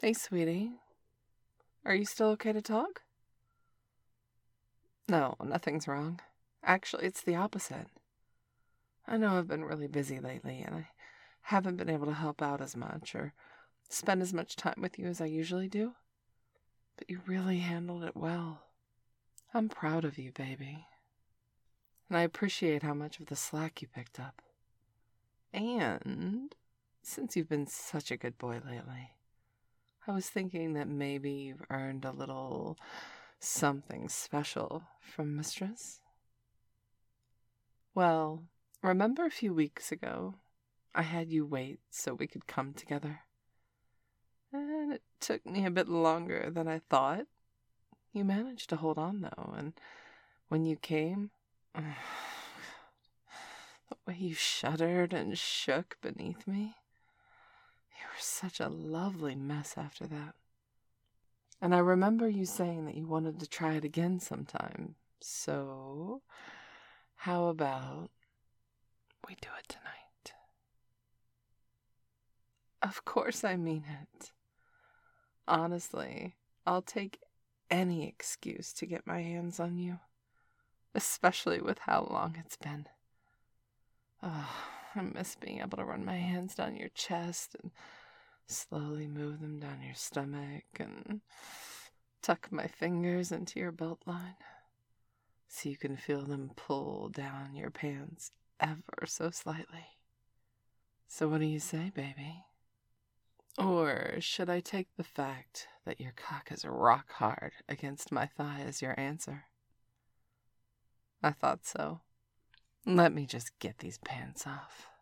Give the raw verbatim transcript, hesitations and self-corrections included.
Hey, sweetie. Are you still okay to talk? No, nothing's wrong. Actually, it's the opposite. I know I've been really busy lately, and I haven't been able to help out as much or spend as much time with you as I usually do. But you really handled it well. I'm proud of you, baby. And I appreciate how much of the slack you picked up. And since you've been such a good boy lately, I was thinking that maybe you've earned a little something special from Mistress. Well, remember a few weeks ago, I had you wait so we could come together? And it took me a bit longer than I thought. You managed to hold on, though, and when you came, the way you shuddered and shook beneath me, you were such a lovely mess after that. And I remember you saying that you wanted to try it again sometime. So, how about we do it tonight? Of course I mean it. Honestly, I'll take any excuse to get my hands on you, especially with how long it's been. Oh, I miss being able to run my hands down your chest and slowly move them down your stomach and tuck my fingers into your belt line so you can feel them pull down your pants ever so slightly. So what do you say, baby? Or should I take the fact that your cock is rock hard against my thigh as your answer? I thought so. Let me just get these pants off.